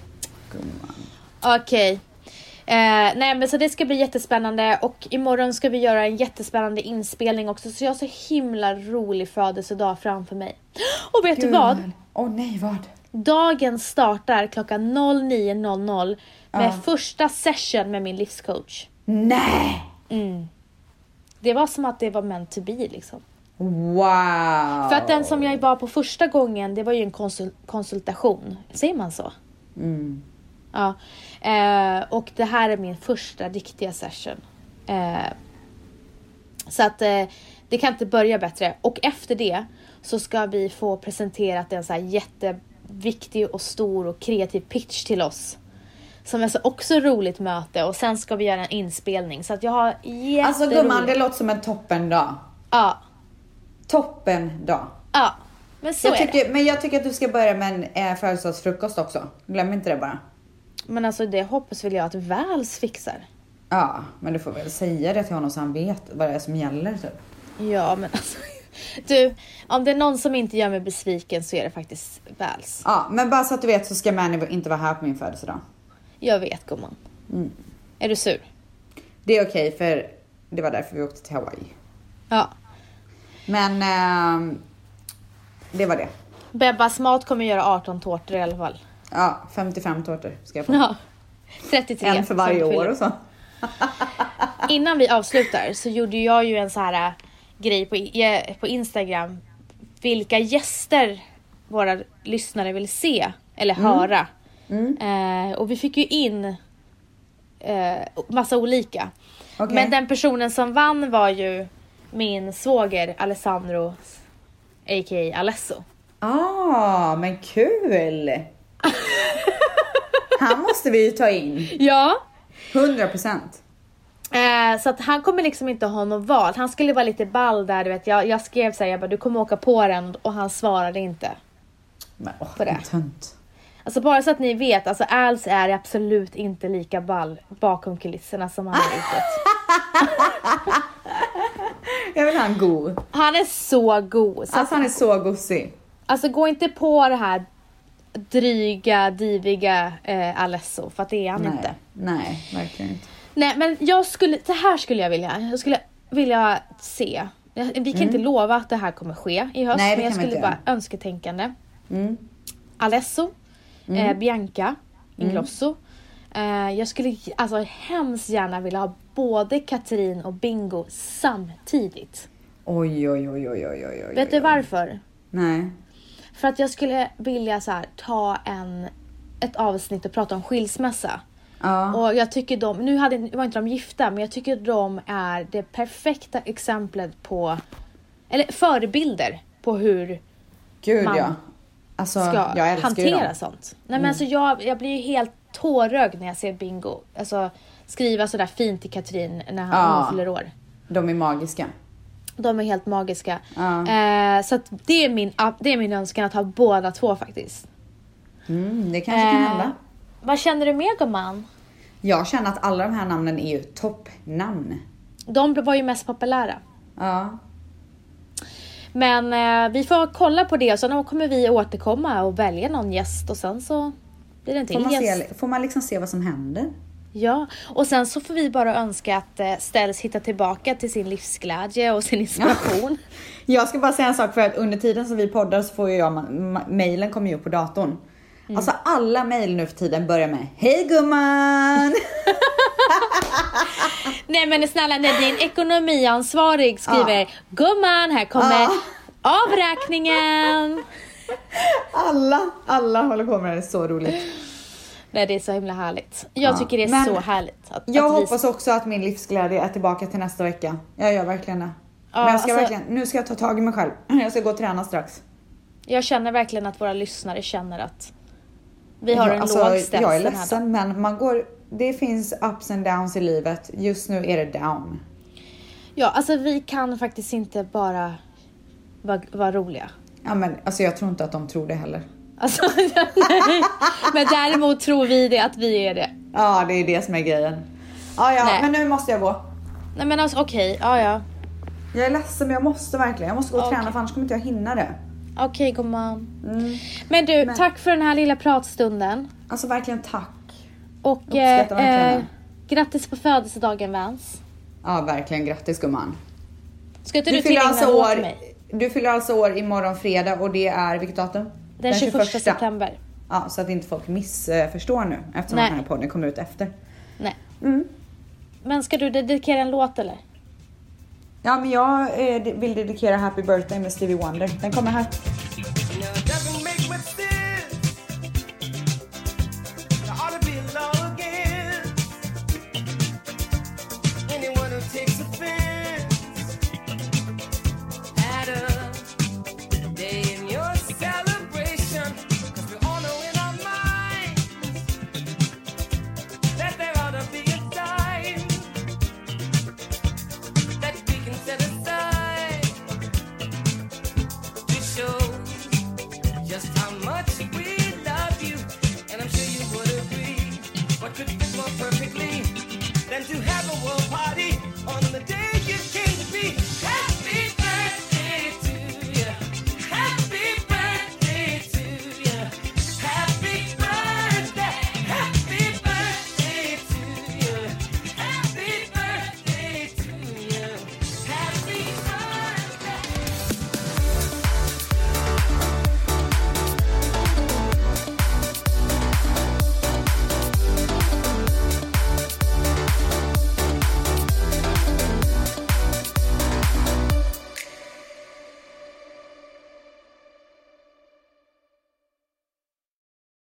Gumman. Okej. Eh, nej men så det ska bli jättespännande. Och imorgon ska vi göra en jättespännande inspelning också. Så jag har så himla rolig födelsedag framför mig. Och vet du vad? Åh nej, vad? Dagen startar klockan nio noll noll med Ja. första session med min livscoach. Nej! Mm. Det var som att det var meant to be liksom. Wow! För att den som jag var på första gången, det var ju en konsul- konsultation. Säger man så? Mm. Ja. Eh, och det här är min första riktiga session. Eh, så att eh, det kan inte börja bättre. Och efter det så ska vi få presenterat en så här jätteviktig och stor och kreativ pitch till oss. Som är så också roligt möte. Och sen ska vi göra en inspelning. Så att jag har jätteroligt. Alltså gumman, det låter som en toppendag. Ja. Toppen dag. Ja. Men så Jag är det. tycker, men jag tycker att du ska börja med en eh, födelsedagsfrukost också. Glöm inte det bara. Men alltså det hoppas väl jag att Väls fixar. Ja, men du får väl säga det till honom så han vet vad det är som gäller typ. Ja, men alltså... Du, om det är någon som inte gör mig besviken så är det faktiskt Väls. Ja, men bara så att du vet så ska Manny inte vara här på min födelsedag. Jag vet, gumman. Mm. Är du sur? Det är okej för det var därför vi åkte till Hawaii. Ja. Men ehm, det var det. Bebbas mat kommer göra arton tårtor i alla fall. Ja, femtiofem tårtor ska jag få. Ja. trettiotre. En för varje som år fyller. och så. Innan vi avslutar så gjorde jag ju en så här äh, grej på, i- på Instagram. Vilka gäster våra lyssnare vill se eller höra. Mm. Eh, och vi fick ju in eh, massa olika. Okej. Men den personen som vann var ju min svåger Alessandro, a k a. Alesso. Ah, men kul! Han måste vi ju ta in. Ja. hundra procent. Eh, så att han kommer liksom inte ha något val. Han skulle vara lite ball där, du vet. Jag, jag skrev så här, jag bara, du kommer åka på den, och han svarade inte. Men åh, På det. en tönt. Alltså bara så att ni vet, alltså Als är absolut inte lika ball bakom kulisserna som han är utåt. Jag vill ha en god. Han är så god. Så Alltså han är så gosig. Alltså gå inte på det här dryga, diviga eh, Alesso, för att det är han inte. Nej, verkligen inte. Nej, men jag skulle, det här skulle jag vilja. Jag skulle vilja se. Jag- Vi kan inte lova att det här kommer ske i höst, Nej, det men jag kan vi skulle inte bara göra. önsketänkande. Mm. Alesso, eh, Bianca, Ingrosso. Eh, jag skulle alltså hemskt gärna vilja ha både Katrin och Bingo samtidigt. Oj, oj, oj, oj, oj, oj, oj. Vet du oj. varför? Nej. För att jag skulle vilja så här, ta en, ett avsnitt och prata om skilsmässa. Ja. Och jag tycker de, nu hade, var inte de gifta, men jag tycker de är det perfekta exemplet på, eller förebilder på hur Gud man ja. Alltså, ska jag älskar hantera ju dem. sånt. Nej, men alltså jag, jag blir ju helt tårögd när jag ser Bingo. Alltså skriva sådär fint till Katrin när han Ja. fyller år. De är magiska. De är helt magiska. Ja. Eh, så att det är min, det är min önskan att ha båda två faktiskt. Mm, det kanske kan Eh, hända. Vad känner du mer, gumman? Jag känner att alla de här namnen är ju toppnamn. De var ju mest populära. Ja. Men eh, vi får kolla på det och sen kommer vi återkomma och välja någon gäst och sen så blir det en till Får man, gäst. se, får man liksom se vad som händer? Ja, och sen så får vi bara önska att eh, Ställs hittar tillbaka till sin livsglädje och sin inspiration. Jag ska bara säga en sak, för att under tiden som vi poddar så får ju jag, ma- mailen kommer ju upp på datorn. Mm. Alltså alla mejl nu för tiden börjar med hej gumman! Nej men snälla, när din ekonomiansvarig skriver Ja. gumman, här kommer Ja. avräkningen. Alla, alla håller på med det, det är så roligt. Nej, det är så himla härligt. Jag Ja, tycker det är men så härligt. Att, Jag att vi... hoppas också att min livsglädje är tillbaka till nästa vecka. Jag gör verkligen det. Ja, Men jag ska alltså- verkligen, nu ska jag ta tag i mig själv. Jag ska gå och träna strax. Jag känner verkligen att våra lyssnare känner att vi har Ja, en alltså, låg ställ. jag är ledsen, men man går, det finns ups and downs i livet. Just nu är det down. Ja, alltså vi kan faktiskt inte bara vara, vara roliga. Ja, men alltså jag tror inte att de tror det heller. Alltså, nej. Men däremot tror vi det, att vi är det. Ja, det är det som är grejen. Ja, ja, Nej. men nu måste jag gå. Nej men alltså okej, ja ja. Jag är ledsen, men jag måste verkligen. Jag måste gå och Okej. träna, för annars kommer inte jag hinna det. Okej gumman. Mm. Men du, Men- tack för den här lilla pratstunden. Alltså verkligen tack. Och Jag uppskattar verkligen eh, det. grattis på födelsedagen, Vans. Ja, verkligen. Grattis gumman. Ska inte Du du fyller, tillägna alltså en låt år, till mig? du fyller alltså år imorgon fredag, och det är vilket datum? Den tjugoförsta september. Ja, så att inte folk missförstår nu, eftersom Nej. den här podden kommer ut efter. Nej. Mm. Men ska du dedikera en låt eller? Ja, men jag eh, vill dedikera Happy Birthday med Stevie Wonder. Den kommer här. Now, it doesn't make